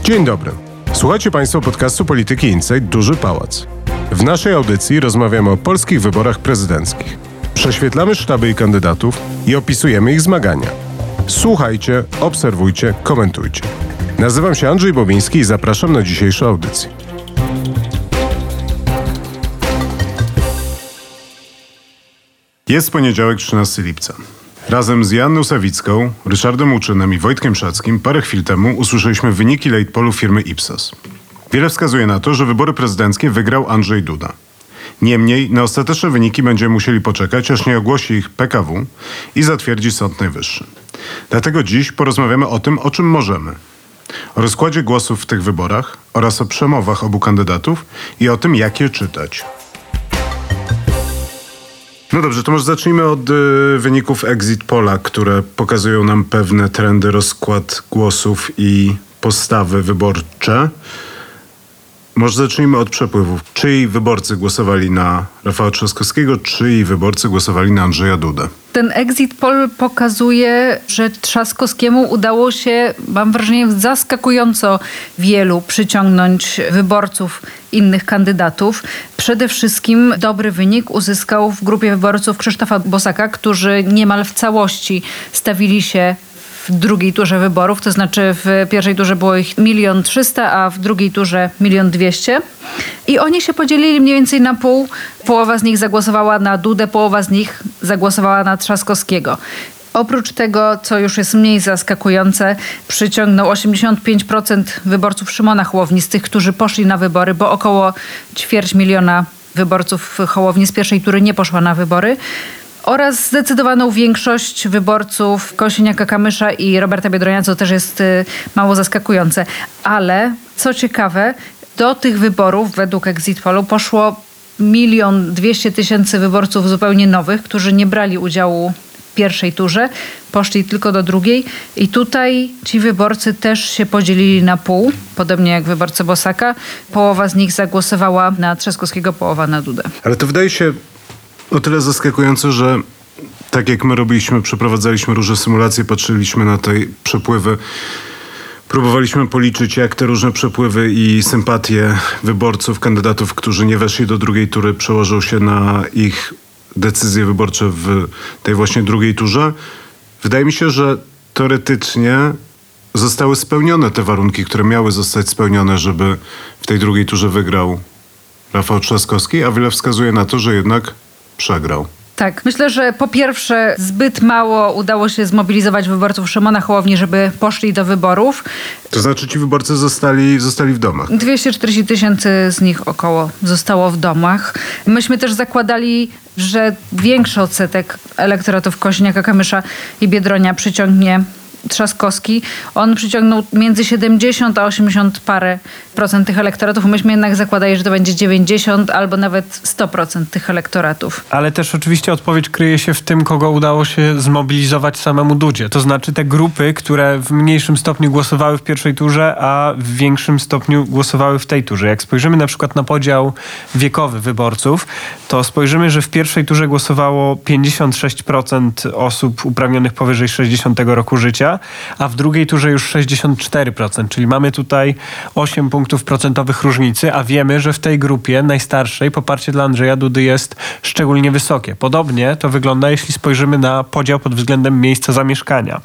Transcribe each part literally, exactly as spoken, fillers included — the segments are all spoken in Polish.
Dzień dobry. Słuchacie Państwo podcastu Polityki Insight Duży Pałac. W naszej audycji rozmawiamy o polskich wyborach prezydenckich. Prześwietlamy sztaby i kandydatów i opisujemy ich zmagania. Słuchajcie, obserwujcie, komentujcie. Nazywam się Andrzej Bobiński i zapraszam na dzisiejszą audycję. Jest poniedziałek, trzynastego lipca. Razem z Joanną Sawicką, Ryszardem Łuczynem i Wojtkiem Szackim parę chwil temu usłyszeliśmy wyniki late pollu firmy Ipsos. Wiele wskazuje na to, że wybory prezydenckie wygrał Andrzej Duda. Niemniej na ostateczne wyniki będziemy musieli poczekać, aż nie ogłosi ich P K W i zatwierdzi Sąd Najwyższy. Dlatego dziś porozmawiamy o tym, o czym możemy. O rozkładzie głosów w tych wyborach oraz o przemowach obu kandydatów i o tym, jak je czytać. No dobrze, to może zacznijmy od y, wyników exit polla, które pokazują nam pewne trendy, rozkład głosów i postawy wyborcze. Może zacznijmy od przepływów. Czyi wyborcy głosowali na Rafała Trzaskowskiego, czyi wyborcy głosowali na Andrzeja Dudę? Ten exit poll pokazuje, że Trzaskowskiemu udało się, mam wrażenie, zaskakująco wielu przyciągnąć wyborców innych kandydatów. Przede wszystkim dobry wynik uzyskał w grupie wyborców Krzysztofa Bosaka, którzy niemal w całości stawili się w drugiej turze wyborów, to znaczy w pierwszej turze było ich milion trzysta, a w drugiej turze milion dwieście. I oni się podzielili mniej więcej na pół. Połowa z nich zagłosowała na Dudę, połowa z nich zagłosowała na Trzaskowskiego. Oprócz tego, co już jest mniej zaskakujące, przyciągnął osiemdziesiąt pięć procent wyborców Szymona Hołowni, z tych, którzy poszli na wybory, bo około ćwierć miliona wyborców Hołowni z pierwszej tury nie poszła na wybory. Oraz zdecydowaną większość wyborców Kosiniaka-Kamysza i Roberta Biedronia, co też jest y, mało zaskakujące. Ale co ciekawe, do tych wyborów według exit pollu poszło milion dwieście tysięcy wyborców zupełnie nowych, którzy nie brali udziału w pierwszej turze, poszli tylko do drugiej i tutaj ci wyborcy też się podzielili na pół, podobnie jak wyborcy Bosaka. Połowa z nich zagłosowała na Trzaskowskiego, połowa na Dudę. Ale to wydaje się o tyle zaskakujące, że tak jak my robiliśmy, przeprowadzaliśmy różne symulacje, patrzyliśmy na te przepływy, próbowaliśmy policzyć, jak te różne przepływy i sympatie wyborców, kandydatów, którzy nie weszli do drugiej tury, przełożą się na ich decyzje wyborcze w tej właśnie drugiej turze. Wydaje mi się, że teoretycznie zostały spełnione te warunki, które miały zostać spełnione, żeby w tej drugiej turze wygrał Rafał Trzaskowski, a wiele wskazuje na to, że jednak przegrał. Tak, myślę, że po pierwsze zbyt mało udało się zmobilizować wyborców Szymona Hołowni, żeby poszli do wyborów. To znaczy ci wyborcy zostali, zostali w domach? dwieście czterdzieści tysięcy z nich około zostało w domach. Myśmy też zakładali, że większy odsetek elektoratów Kosiniaka-Kamysza i Biedronia przyciągnie Trzaskowski. On przyciągnął między siedemdziesiąt a osiemdziesiąt parę procent tych elektoratów. Myśmy jednak zakładali, że to będzie dziewięćdziesiąt albo nawet sto procent tych elektoratów. Ale też oczywiście odpowiedź kryje się w tym, kogo udało się zmobilizować samemu Dudzie. To znaczy te grupy, które w mniejszym stopniu głosowały w pierwszej turze, a w większym stopniu głosowały w tej turze. Jak spojrzymy na przykład na podział wiekowy wyborców, to spojrzymy, że w pierwszej turze głosowało pięćdziesiąt sześć procent osób uprawnionych powyżej sześćdziesiątego roku życia, a w drugiej turze już sześćdziesiąt cztery procent, czyli mamy tutaj osiem punktów procentowych różnicy, a wiemy, że w tej grupie najstarszej poparcie dla Andrzeja Dudy jest szczególnie wysokie. Podobnie to wygląda, jeśli spojrzymy na podział pod względem miejsca zamieszkania.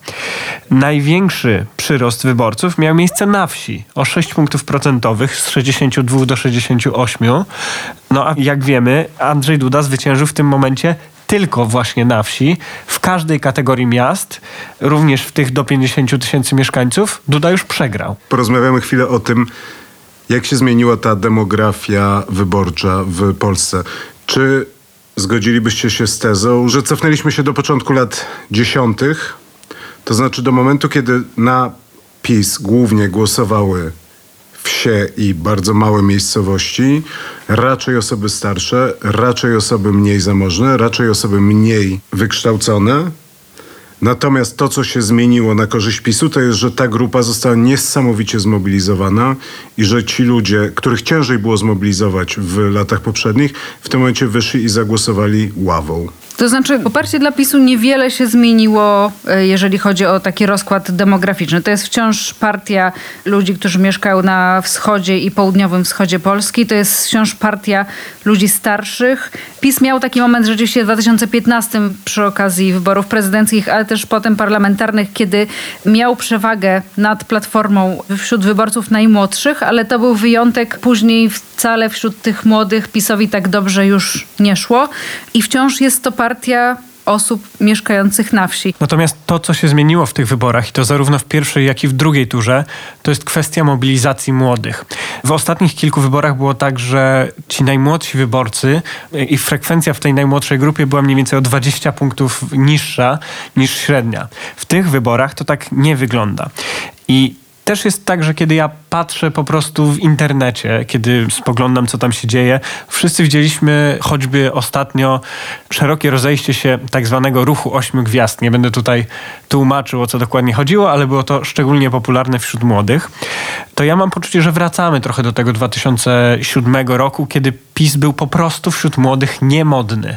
Największy przyrost wyborców miał miejsce na wsi, o sześć punktów procentowych z sześćdziesiąt dwa do sześćdziesięciu ośmiu. No a jak wiemy, Andrzej Duda zwyciężył w tym momencie tylko właśnie na wsi, w każdej kategorii miast, również w tych do pięćdziesięciu tysięcy mieszkańców, Duda już przegrał. Porozmawiamy chwilę o tym, jak się zmieniła ta demografia wyborcza w Polsce. Czy zgodzilibyście się z tezą, że cofnęliśmy się do początku lat dziesiątych, to znaczy do momentu, kiedy na PiS głównie głosowały wsie i bardzo małe miejscowości, raczej osoby starsze, raczej osoby mniej zamożne, raczej osoby mniej wykształcone. Natomiast to, co się zmieniło na korzyść PiSu, to jest, że ta grupa została niesamowicie zmobilizowana i że ci ludzie, których ciężej było zmobilizować w latach poprzednich, w tym momencie wyszli i zagłosowali ławą. To znaczy poparcie dla PiSu niewiele się zmieniło, jeżeli chodzi o taki rozkład demograficzny. To jest wciąż partia ludzi, którzy mieszkają na wschodzie i południowym wschodzie Polski. To jest wciąż partia ludzi starszych. PiS miał taki moment rzeczywiście w dwa tysiące piętnastym przy okazji wyborów prezydenckich, ale też potem parlamentarnych, kiedy miał przewagę nad Platformą wśród wyborców najmłodszych, ale to był wyjątek. Później wcale wśród tych młodych PiS-owi tak dobrze już nie szło i wciąż jest to partia osób mieszkających na wsi. Natomiast to, co się zmieniło w tych wyborach, i to zarówno w pierwszej, jak i w drugiej turze, to jest kwestia mobilizacji młodych. W ostatnich kilku wyborach było tak, że ci najmłodsi wyborcy i frekwencja w tej najmłodszej grupie była mniej więcej o dwadzieścia punktów niższa niż średnia. W tych wyborach to tak nie wygląda. I też jest tak, że kiedy ja patrzę po prostu w internecie, kiedy spoglądam, co tam się dzieje, wszyscy widzieliśmy choćby ostatnio szerokie rozejście się tak zwanego ruchu ośmiu gwiazd. Nie będę tutaj tłumaczył, o co dokładnie chodziło, ale było to szczególnie popularne wśród młodych. To ja mam poczucie, że wracamy trochę do tego dwa tysiące siódmego roku, kiedy PiS był po prostu wśród młodych niemodny.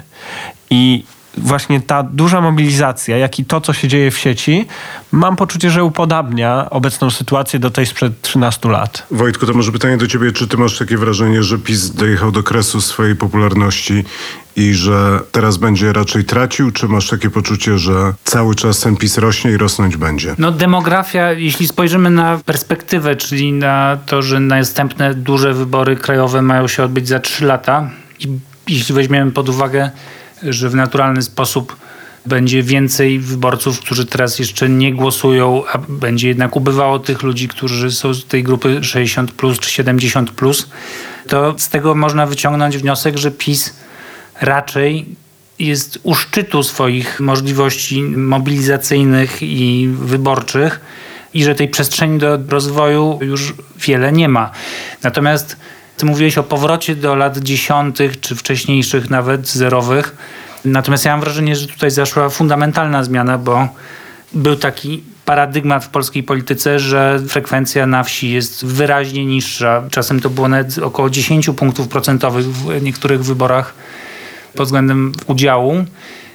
I właśnie ta duża mobilizacja, jak i to, co się dzieje w sieci, mam poczucie, że upodabnia obecną sytuację do tej sprzed trzynastu lat. Wojtku, to może pytanie do ciebie, czy ty masz takie wrażenie, że PiS dojechał do kresu swojej popularności i że teraz będzie raczej tracił, czy masz takie poczucie, że cały czas ten PiS rośnie i rosnąć będzie? No demografia, jeśli spojrzymy na perspektywę, czyli na to, że następne duże wybory krajowe mają się odbyć za trzy lata i jeśli weźmiemy pod uwagę, że w naturalny sposób będzie więcej wyborców, którzy teraz jeszcze nie głosują, a będzie jednak ubywało tych ludzi, którzy są z tej grupy sześćdziesiąt plus czy siedemdziesiąt plus, to z tego można wyciągnąć wniosek, że PiS raczej jest u szczytu swoich możliwości mobilizacyjnych i wyborczych i że tej przestrzeni do rozwoju już wiele nie ma. Natomiast ty mówiłeś o powrocie do lat dziesiątych, czy wcześniejszych nawet, zerowych. Natomiast ja mam wrażenie, że tutaj zaszła fundamentalna zmiana, bo był taki paradygmat w polskiej polityce, że frekwencja na wsi jest wyraźnie niższa. Czasem to było nawet około dziesięć punktów procentowych w niektórych wyborach pod względem udziału,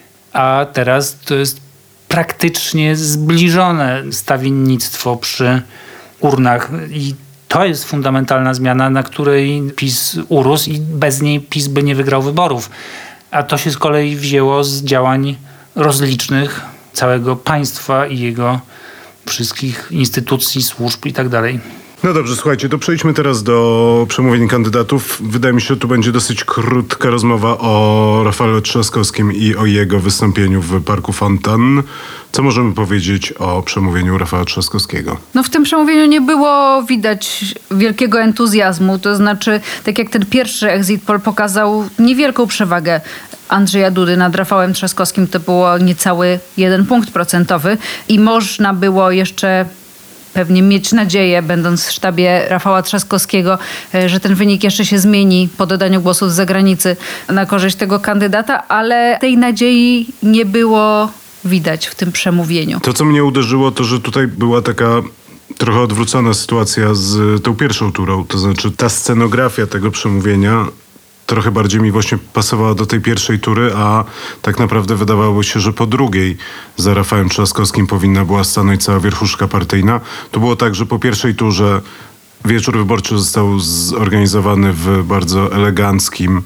a teraz to jest praktycznie zbliżone stawiennictwo przy urnach i to jest fundamentalna zmiana, na której PiS urósł i bez niej PiS by nie wygrał wyborów. A to się z kolei wzięło z działań rozlicznych całego państwa i jego wszystkich instytucji, służb i tak dalej. No dobrze, słuchajcie, to przejdźmy teraz do przemówień kandydatów. Wydaje mi się, że tu będzie dosyć krótka rozmowa o Rafale Trzaskowskim i o jego wystąpieniu w Parku Fontan. Co możemy powiedzieć o przemówieniu Rafała Trzaskowskiego? No w tym przemówieniu nie było widać wielkiego entuzjazmu. To znaczy, tak jak ten pierwszy exit poll pokazał niewielką przewagę Andrzeja Dudy nad Rafałem Trzaskowskim, to było niecały jeden punkt procentowy i można było jeszcze pewnie mieć nadzieję, będąc w sztabie Rafała Trzaskowskiego, że ten wynik jeszcze się zmieni po dodaniu głosów z zagranicy na korzyść tego kandydata, ale tej nadziei nie było widać w tym przemówieniu. To, co mnie uderzyło, to, że tutaj była taka trochę odwrócona sytuacja z tą pierwszą turą. To znaczy ta scenografia tego przemówienia trochę bardziej mi właśnie pasowała do tej pierwszej tury, a tak naprawdę wydawało się, że po drugiej za Rafałem Trzaskowskim powinna była stanąć cała wierchuszka partyjna. To było tak, że po pierwszej turze wieczór wyborczy został zorganizowany w bardzo eleganckim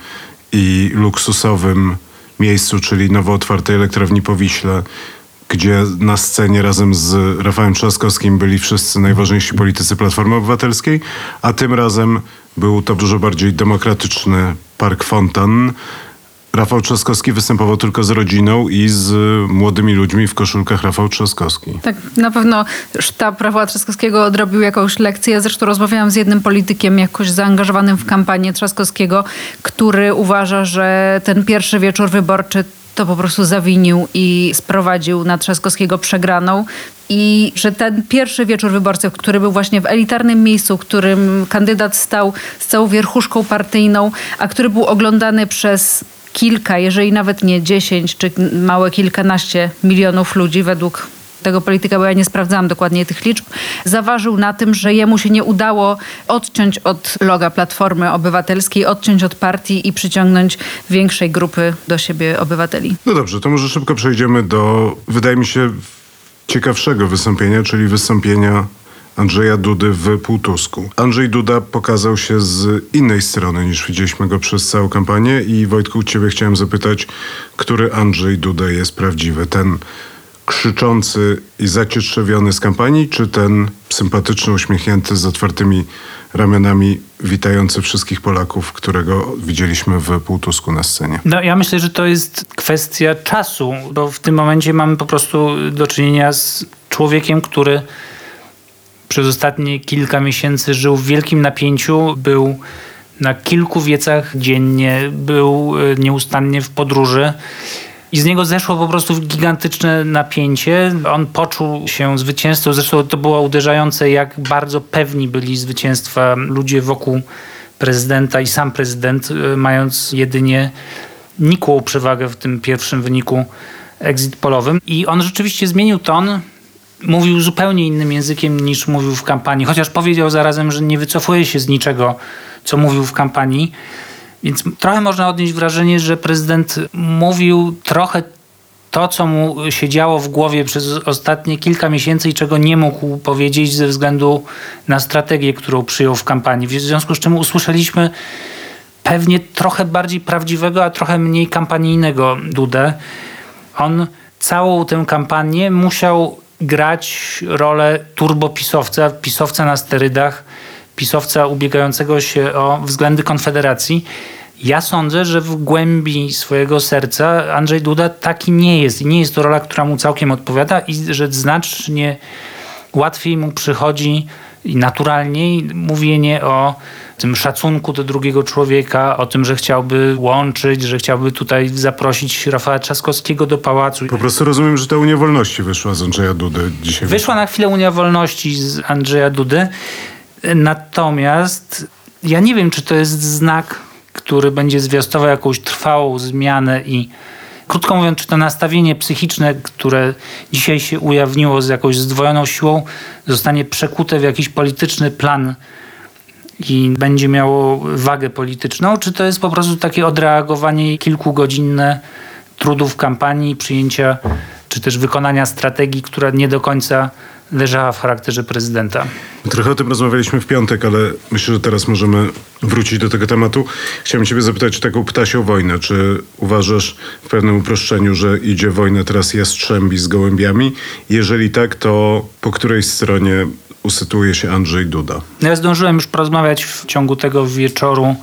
i luksusowym miejscu, czyli nowo otwartej elektrowni po Wiśle, gdzie na scenie razem z Rafałem Trzaskowskim byli wszyscy najważniejsi politycy Platformy Obywatelskiej, a tym razem był to dużo bardziej demokratyczny Park Fontan. Rafał Trzaskowski występował tylko z rodziną i z młodymi ludźmi w koszulkach Rafał Trzaskowski. Tak, na pewno sztab Rafała Trzaskowskiego odrobił jakąś lekcję. Zresztą rozmawiałam z jednym politykiem jakoś zaangażowanym w kampanię Trzaskowskiego, który uważa, że ten pierwszy wieczór wyborczy to po prostu zawinił i sprowadził na Trzaskowskiego przegraną. I że ten pierwszy wieczór wyborców, który był właśnie w elitarnym miejscu, w którym kandydat stał z całą wierchuszką partyjną, a który był oglądany przez kilka, jeżeli nawet nie dziesięć, czy małe kilkanaście milionów ludzi według tego polityka, bo ja nie sprawdzałam dokładnie tych liczb, zaważył na tym, że jemu się nie udało odciąć od loga Platformy Obywatelskiej, odciąć od partii i przyciągnąć większej grupy do siebie obywateli. No dobrze, to może szybko przejdziemy do, wydaje mi się, ciekawszego wystąpienia, czyli wystąpienia Andrzeja Dudy w Półtusku. Andrzej Duda pokazał się z innej strony niż widzieliśmy go przez całą kampanię i Wojtku, ciebie chciałem zapytać, który Andrzej Duda jest prawdziwy? Ten krzyczący i zacietrzewiony z kampanii, czy ten sympatyczny, uśmiechnięty, z otwartymi ramionami, witający wszystkich Polaków, którego widzieliśmy w Półtusku na scenie? No ja myślę, że to jest kwestia czasu, bo w tym momencie mamy po prostu do czynienia z człowiekiem, który przez ostatnie kilka miesięcy żył w wielkim napięciu, był na kilku wiecach dziennie, był nieustannie w podróży i z niego zeszło po prostu gigantyczne napięcie. On poczuł się zwycięzcą, zresztą to było uderzające, jak bardzo pewni byli zwycięstwa ludzie wokół prezydenta i sam prezydent, mając jedynie nikłą przewagę w tym pierwszym wyniku exit polowym. I on rzeczywiście zmienił ton. Mówił zupełnie innym językiem niż mówił w kampanii, chociaż powiedział zarazem, że nie wycofuje się z niczego, co mówił w kampanii. Więc trochę można odnieść wrażenie, że prezydent mówił trochę to, co mu się działo w głowie przez ostatnie kilka miesięcy i czego nie mógł powiedzieć ze względu na strategię, którą przyjął w kampanii. W związku z czym usłyszeliśmy pewnie trochę bardziej prawdziwego, a trochę mniej kampanijnego Dudę. On całą tę kampanię musiał grać rolę turbopisowca, pisowca na sterydach, pisowca ubiegającego się o względy Konfederacji. Ja sądzę, że w głębi swojego serca Andrzej Duda taki nie jest i nie jest to rola, która mu całkiem odpowiada i że znacznie łatwiej mu przychodzi i naturalniej mówienie o tym szacunku do drugiego człowieka, o tym, że chciałby łączyć, że chciałby tutaj zaprosić Rafała Trzaskowskiego do pałacu. Po prostu rozumiem, że ta Unia Wolności wyszła z Andrzeja Dudy dzisiaj. Wyszła na chwilę Unia Wolności z Andrzeja Dudy, natomiast ja nie wiem, czy to jest znak, który będzie zwiastował jakąś trwałą zmianę i krótko mówiąc, czy to nastawienie psychiczne, które dzisiaj się ujawniło z jakąś zdwojoną siłą, zostanie przekute w jakiś polityczny plan i będzie miało wagę polityczną, czy to jest po prostu takie odreagowanie kilkugodzinne trudów kampanii, przyjęcia czy też wykonania strategii, która nie do końca leżała w charakterze prezydenta. Trochę o tym rozmawialiśmy w piątek, ale myślę, że teraz możemy wrócić do tego tematu. Chciałem ciebie zapytać o taką ptasią wojnę. Czy uważasz w pewnym uproszczeniu, że idzie wojna teraz jastrzębi z gołębiami? Jeżeli tak, to po której stronie usytuuje się Andrzej Duda? Ja zdążyłem już porozmawiać w ciągu tego wieczoru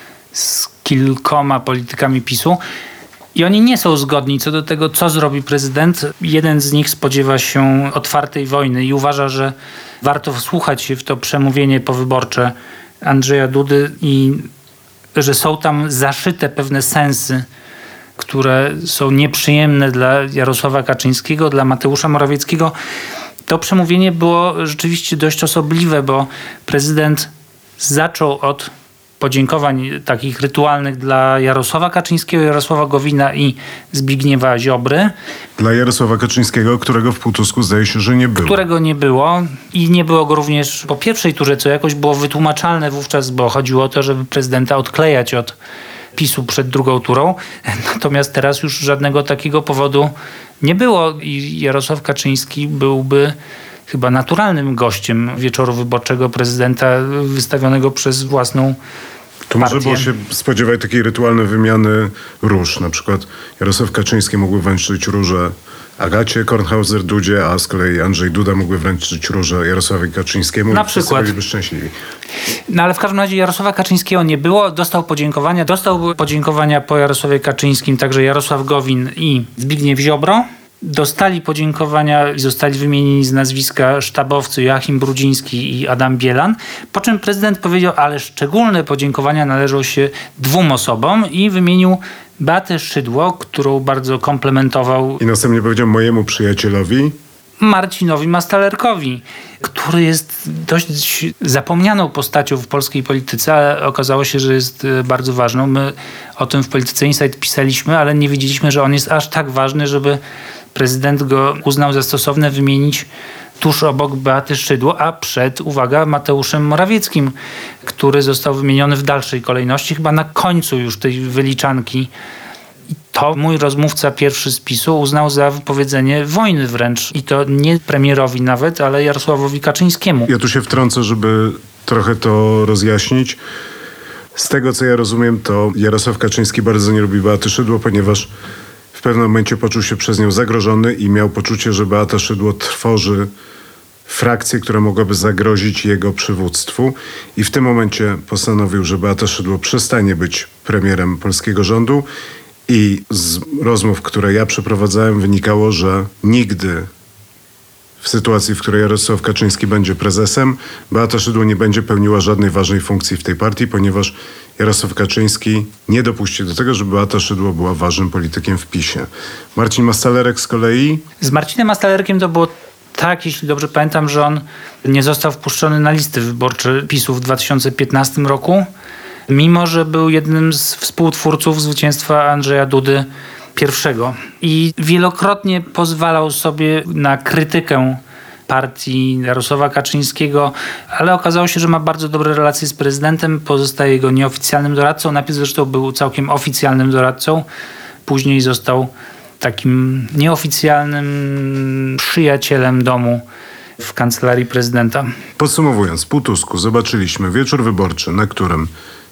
z kilkoma politykami PiSu i oni nie są zgodni co do tego, co zrobi prezydent. Jeden z nich spodziewa się otwartej wojny i uważa, że warto wsłuchać się w to przemówienie powyborcze Andrzeja Dudy i że są tam zaszyte pewne sensy, które są nieprzyjemne dla Jarosława Kaczyńskiego, dla Mateusza Morawieckiego. To przemówienie było rzeczywiście dość osobliwe, bo prezydent zaczął od podziękowań takich rytualnych dla Jarosława Kaczyńskiego, Jarosława Gowina i Zbigniewa Ziobry. Dla Jarosława Kaczyńskiego, którego w Półtusku zdaje się, że nie było. Którego nie było i nie było go również po pierwszej turze, co jakoś było wytłumaczalne wówczas, bo chodziło o to, żeby prezydenta odklejać od PiSu przed drugą turą. Natomiast teraz już żadnego takiego powodu nie było i Jarosław Kaczyński byłby chyba naturalnym gościem wieczoru wyborczego prezydenta wystawionego przez własną To partię. może było się spodziewać takiej rytualnej wymiany róż. Na przykład Jarosław Kaczyński mógłby wręczyć różę Agacie Kornhauser-Dudzie, a z kolei Andrzej Duda mógłby wręczyć różę Jarosławowi Kaczyńskiemu. Na przykład. Byliby szczęśliwi. No ale w każdym razie Jarosława Kaczyńskiego nie było. Dostał podziękowania. Dostał podziękowania po Jarosławie Kaczyńskim także Jarosław Gowin i Zbigniew Ziobro. Dostali podziękowania i zostali wymienieni z nazwiska sztabowcy Joachim Brudziński i Adam Bielan, po czym prezydent powiedział, ale szczególne podziękowania należą się dwóm osobom i wymienił Beatę Szydło, którą bardzo komplementował, I następnie powiedział mojemu przyjacielowi, Marcinowi Mastalerkowi, który jest dość zapomnianą postacią w polskiej polityce, ale okazało się, że jest bardzo ważną. My o tym w Polityce Insight pisaliśmy, ale nie wiedzieliśmy, że on jest aż tak ważny, żeby prezydent go uznał za stosowne wymienić tuż obok Beaty Szydło, a przed, uwaga, Mateuszem Morawieckim, który został wymieniony w dalszej kolejności, chyba na końcu już tej wyliczanki. I to mój rozmówca pierwszy z PiSu uznał za wypowiedzenie wojny wręcz. I to nie premierowi nawet, ale Jarosławowi Kaczyńskiemu. Ja tu się wtrącę, żeby trochę to rozjaśnić. Z tego, co ja rozumiem, to Jarosław Kaczyński bardzo nie lubi Beaty Szydło, ponieważ w pewnym momencie poczuł się przez nią zagrożony i miał poczucie, że Beata Szydło tworzy frakcję, która mogłaby zagrozić jego przywództwu. I w tym momencie postanowił, że Beata Szydło przestanie być premierem polskiego rządu. I z rozmów, które ja przeprowadzałem, wynikało, że nigdy w sytuacji, w której Jarosław Kaczyński będzie prezesem, Beata Szydło nie będzie pełniła żadnej ważnej funkcji w tej partii, ponieważ Jarosław Kaczyński nie dopuści do tego, żeby Beata Szydło była ważnym politykiem w PiSie. Marcin Mastalerek z kolei... Z Marcinem Mastalerkiem to było tak, jeśli dobrze pamiętam, że on nie został wpuszczony na listy wyborcze PiSu w dwa tysiące piętnastym roku, mimo że był jednym z współtwórców zwycięstwa Andrzeja Dudy pierwszego. I wielokrotnie pozwalał sobie na krytykę partii Jarosława Kaczyńskiego, ale okazało się, że ma bardzo dobre relacje z prezydentem, pozostaje jego nieoficjalnym doradcą. Najpierw zresztą był całkiem oficjalnym doradcą, później został takim nieoficjalnym przyjacielem domu w kancelarii prezydenta. Podsumowując, po Tusku zobaczyliśmy wieczór wyborczy, na którym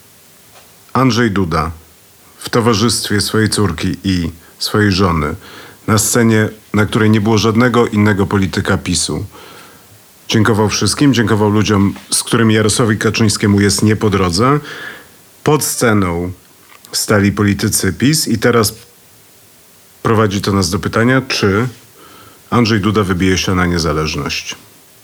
Andrzej Duda w towarzystwie swojej córki i swojej żony na scenie, na której nie było żadnego innego polityka PiSu. Dziękował wszystkim, dziękował ludziom, z którymi Jarosławowi Kaczyńskiemu jest nie po drodze. Pod sceną stali politycy PiS i teraz prowadzi to nas do pytania, czy Andrzej Duda wybije się na niezależność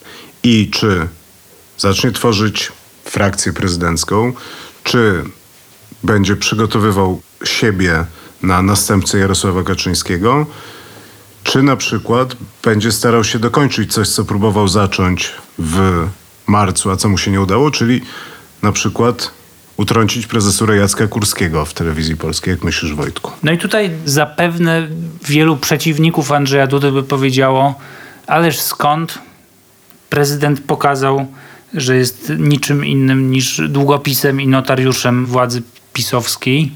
i czy zacznie tworzyć frakcję prezydencką, czy będzie przygotowywał siebie na następcę Jarosława Kaczyńskiego, czy na przykład będzie starał się dokończyć coś, co próbował zacząć w marcu, a co mu się nie udało, czyli na przykład utrącić prezesurę Jacka Kurskiego w telewizji polskiej. Jak myślisz, Wojtku? No i tutaj zapewne wielu przeciwników Andrzeja Dudy by powiedziało, ależ skąd prezydent pokazał, że jest niczym innym niż długopisem i notariuszem władzy pisowskiej.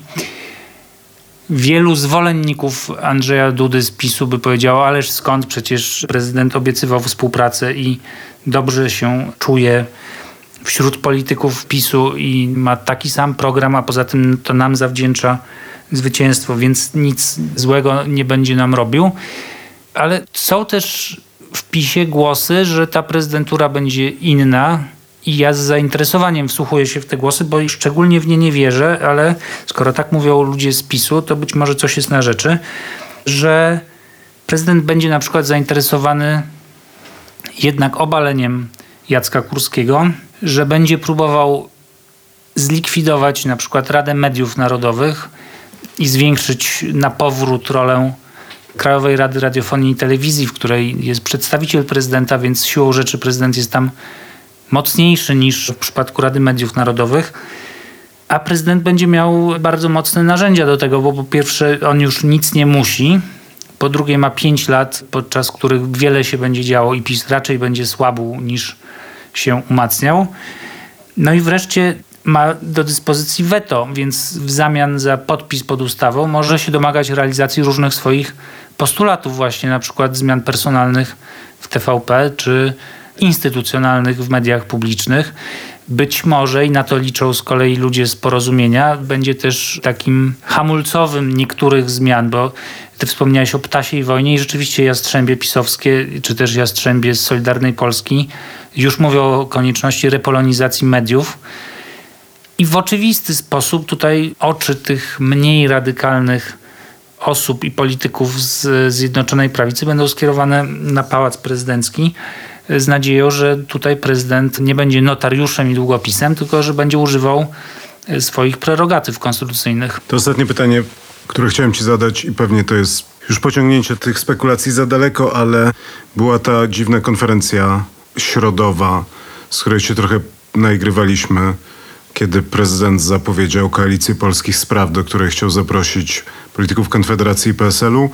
Wielu zwolenników Andrzeja Dudy z PiSu by powiedziało, ależ skąd, przecież prezydent obiecywał współpracę i dobrze się czuje wśród polityków PiSu i ma taki sam program, a poza tym to nam zawdzięcza zwycięstwo, więc nic złego nie będzie nam robił. Ale są też w PiSie głosy, że ta prezydentura będzie inna i ja z zainteresowaniem wsłuchuję się w te głosy, bo szczególnie w nie nie wierzę, ale skoro tak mówią ludzie z PiSu, to być może coś jest na rzeczy, że prezydent będzie na przykład zainteresowany jednak obaleniem Jacka Kurskiego, że będzie próbował zlikwidować na przykład Radę Mediów Narodowych i zwiększyć na powrót rolę Krajowej Rady Radiofonii i Telewizji, w której jest przedstawiciel prezydenta, więc siłą rzeczy prezydent jest tam mocniejszy niż w przypadku Rady Mediów Narodowych. A prezydent będzie miał bardzo mocne narzędzia do tego, bo po pierwsze on już nic nie musi, po drugie ma pięć lat, podczas których wiele się będzie działo i PiS raczej będzie słabł niż się umacniał. No i wreszcie ma do dyspozycji weto, więc w zamian za podpis pod ustawą może się domagać realizacji różnych swoich postulatów, właśnie na przykład zmian personalnych w T V P czy instytucjonalnych w mediach publicznych. Być może, i na to liczą z kolei ludzie z Porozumienia, będzie też takim hamulcowym niektórych zmian, bo ty wspomniałeś o Ptasiej Wojnie i rzeczywiście jastrzębie pisowskie, czy też jastrzębie z Solidarnej Polski już mówią o konieczności repolonizacji mediów. I w oczywisty sposób tutaj oczy tych mniej radykalnych osób i polityków z Zjednoczonej Prawicy będą skierowane na Pałac Prezydencki z nadzieją, że tutaj prezydent nie będzie notariuszem i długopisem, tylko że będzie używał swoich prerogatyw konstytucyjnych. To ostatnie pytanie, które chciałem ci zadać i pewnie to jest już pociągnięcie tych spekulacji za daleko, ale była ta dziwna konferencja środowa, z której się trochę naigrywaliśmy, kiedy prezydent zapowiedział Koalicję Polskich Spraw, do której chciał zaprosić polityków Konfederacji i P S L u.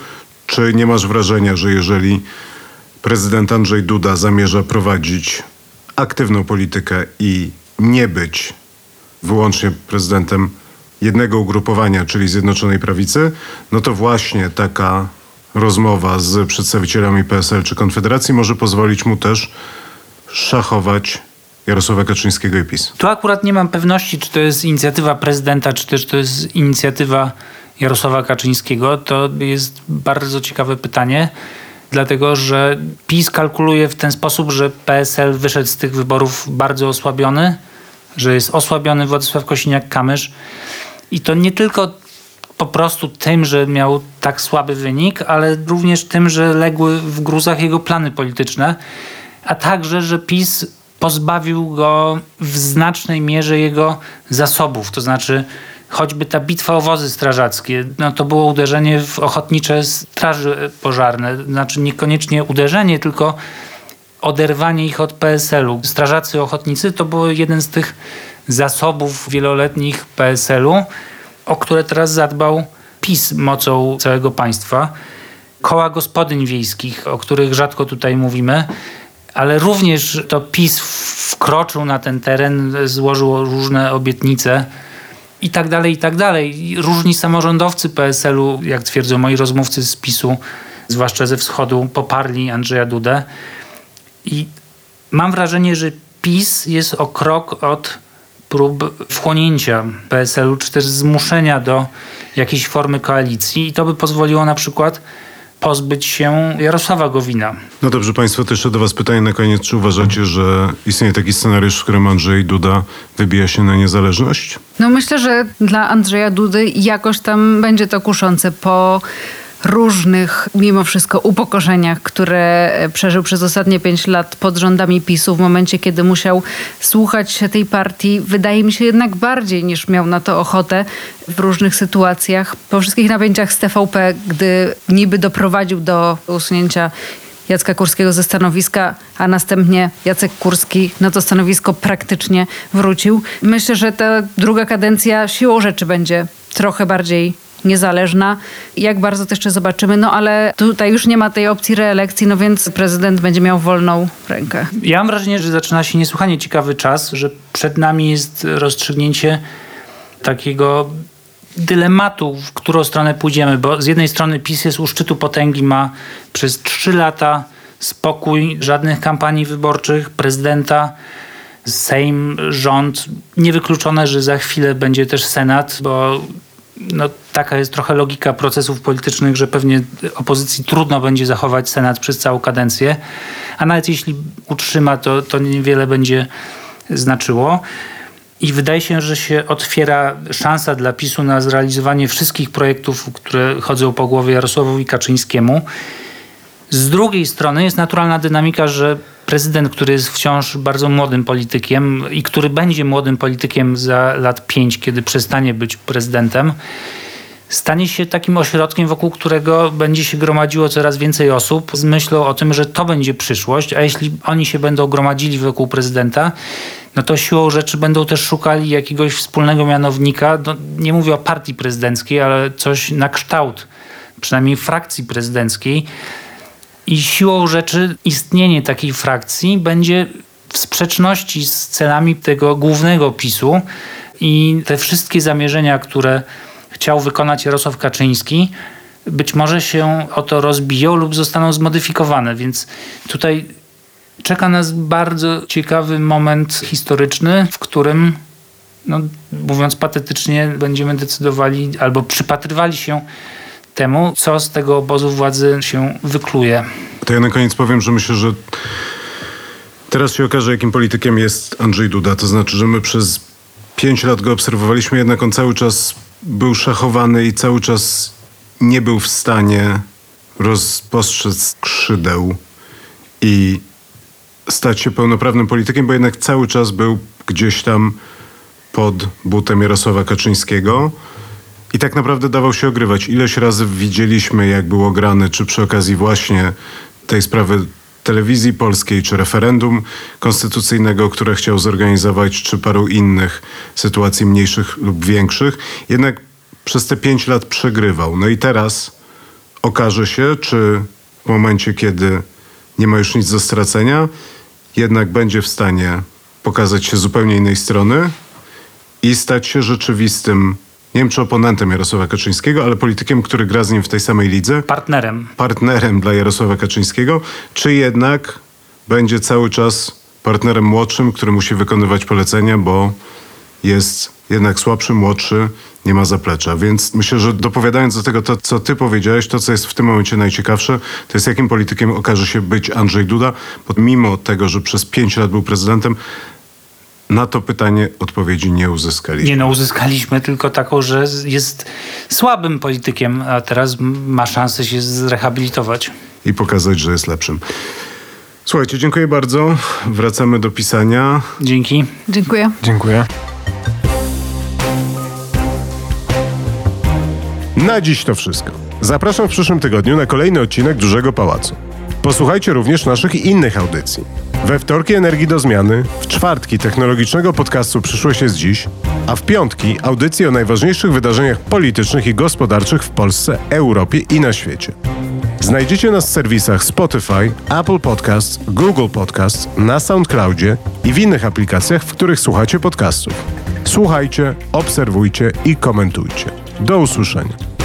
Czy nie masz wrażenia, że jeżeli prezydent Andrzej Duda zamierza prowadzić aktywną politykę i nie być wyłącznie prezydentem jednego ugrupowania, czyli Zjednoczonej Prawicy, no to właśnie taka rozmowa z przedstawicielami P S L czy Konfederacji może pozwolić mu też szachować Jarosława Kaczyńskiego i PiS. Tu akurat nie mam pewności, czy to jest inicjatywa prezydenta, czy też to jest inicjatywa Jarosława Kaczyńskiego. To jest bardzo ciekawe pytanie, dlatego że PiS kalkuluje w ten sposób, że P S L wyszedł z tych wyborów bardzo osłabiony, że jest osłabiony Władysław Kosiniak-Kamysz i to nie tylko po prostu tym, że miał tak słaby wynik, ale również tym, że legły w gruzach jego plany polityczne, a także, że PiS pozbawił go w znacznej mierze jego zasobów. To znaczy choćby ta bitwa o wozy strażackie, no to było uderzenie w ochotnicze straże pożarne. Znaczy niekoniecznie uderzenie, tylko oderwanie ich od P S L u. Strażacy ochotnicy to był jeden z tych zasobów wieloletnich P S L u, o które teraz zadbał PiS mocą całego państwa. Koła gospodyń wiejskich, o których rzadko tutaj mówimy, ale również to PiS wkroczył na ten teren, złożył różne obietnice i tak dalej, i tak dalej. Różni samorządowcy P S L u, jak twierdzą moi rozmówcy z PiSu, zwłaszcza ze wschodu, poparli Andrzeja Dudę. I mam wrażenie, że PiS jest o krok od prób wchłonięcia P S L u, czy też zmuszenia do jakiejś formy koalicji i to by pozwoliło na przykład pozbyć się Jarosława Gowina. No dobrze, państwo, to jeszcze do was pytanie na koniec. Czy uważacie, że istnieje taki scenariusz, w którym Andrzej Duda wybija się na niezależność? No myślę, że dla Andrzeja Dudy jakoś tam będzie to kuszące po różnych, mimo wszystko, upokorzeniach, które przeżył przez ostatnie pięć lat pod rządami PiSu, w momencie, kiedy musiał słuchać się tej partii, wydaje mi się jednak bardziej niż miał na to ochotę w różnych sytuacjach. Po wszystkich napięciach z T V P, gdy niby doprowadził do usunięcia Jacka Kurskiego ze stanowiska, a następnie Jacek Kurski na to stanowisko praktycznie wrócił. Myślę, że ta druga kadencja siłą rzeczy będzie trochę bardziej niezależna. Jak bardzo to jeszcze zobaczymy, no ale tutaj już nie ma tej opcji reelekcji, no więc prezydent będzie miał wolną rękę. Ja mam wrażenie, że zaczyna się niesłychanie ciekawy czas, że przed nami jest rozstrzygnięcie takiego dylematu, w którą stronę pójdziemy, bo z jednej strony PiS jest u szczytu potęgi, ma przez trzy lata spokój, żadnych kampanii wyborczych, prezydenta, Sejm, rząd. Niewykluczone, że za chwilę będzie też Senat, bo no, taka jest trochę logika procesów politycznych, że pewnie opozycji trudno będzie zachować Senat przez całą kadencję, a nawet jeśli utrzyma, to, to niewiele będzie znaczyło. I wydaje się, że się otwiera szansa dla PiSu na zrealizowanie wszystkich projektów, które chodzą po głowie Jarosławowi Kaczyńskiemu. Z drugiej strony jest naturalna dynamika, że prezydent, który jest wciąż bardzo młodym politykiem i który będzie młodym politykiem za lat pięć, kiedy przestanie być prezydentem, stanie się takim ośrodkiem, wokół którego będzie się gromadziło coraz więcej osób z myślą o tym, że to będzie przyszłość, a jeśli oni się będą gromadzili wokół prezydenta, no to siłą rzeczy będą też szukali jakiegoś wspólnego mianownika. No, nie mówię o partii prezydenckiej, ale coś na kształt, przynajmniej frakcji prezydenckiej. I siłą rzeczy istnienie takiej frakcji będzie w sprzeczności z celami tego głównego PiSu i te wszystkie zamierzenia, które chciał wykonać Jarosław Kaczyński, być może się o to rozbiją lub zostaną zmodyfikowane. Więc tutaj czeka nas bardzo ciekawy moment historyczny, w którym, no, mówiąc patetycznie, będziemy decydowali albo przypatrywali się temu, co z tego obozu władzy się wykluje. To ja na koniec powiem, że myślę, że teraz się okaże, jakim politykiem jest Andrzej Duda. To znaczy, że my przez pięć lat go obserwowaliśmy, jednak on cały czas był szachowany i cały czas nie był w stanie rozpostrzec skrzydeł i stać się pełnoprawnym politykiem, bo jednak cały czas był gdzieś tam pod butem Jarosława Kaczyńskiego i tak naprawdę dawał się ogrywać. Ileś razy widzieliśmy, jak był ograny, czy przy okazji właśnie tej sprawy telewizji polskiej, czy referendum konstytucyjnego, które chciał zorganizować, czy paru innych sytuacji mniejszych lub większych. Jednak przez te pięć lat przegrywał. No i teraz okaże się, czy w momencie, kiedy nie ma już nic do stracenia, jednak będzie w stanie pokazać się z zupełnie innej strony i stać się rzeczywistym, nie wiem czy oponentem Jarosława Kaczyńskiego, ale politykiem, który gra z nim w tej samej lidze. Partnerem. Partnerem dla Jarosława Kaczyńskiego, czy jednak będzie cały czas partnerem młodszym, który musi wykonywać polecenia, bo jest jednak słabszy, młodszy, nie ma zaplecza. Więc myślę, że dopowiadając do tego to, co ty powiedziałeś, to co jest w tym momencie najciekawsze, to jest jakim politykiem okaże się być Andrzej Duda, bo mimo tego, że przez pięć lat był prezydentem, na to pytanie odpowiedzi nie uzyskaliśmy. Nie no, uzyskaliśmy tylko taką, że jest słabym politykiem, a teraz ma szansę się zrehabilitować. I pokazać, że jest lepszym. Słuchajcie, dziękuję bardzo. Wracamy do pisania. Dzięki. Dziękuję. Dziękuję. Na dziś to wszystko. Zapraszam w przyszłym tygodniu na kolejny odcinek Dużego Pałacu. Posłuchajcie również naszych innych audycji. We wtorki Energii do Zmiany, w czwartki technologicznego podcastu Przyszłość jest dziś, a w piątki audycji o najważniejszych wydarzeniach politycznych i gospodarczych w Polsce, Europie i na świecie. Znajdziecie nas w serwisach Spotify, Apple Podcasts, Google Podcasts, na SoundCloudzie i w innych aplikacjach, w których słuchacie podcastów. Słuchajcie, obserwujcie i komentujcie. Do usłyszenia.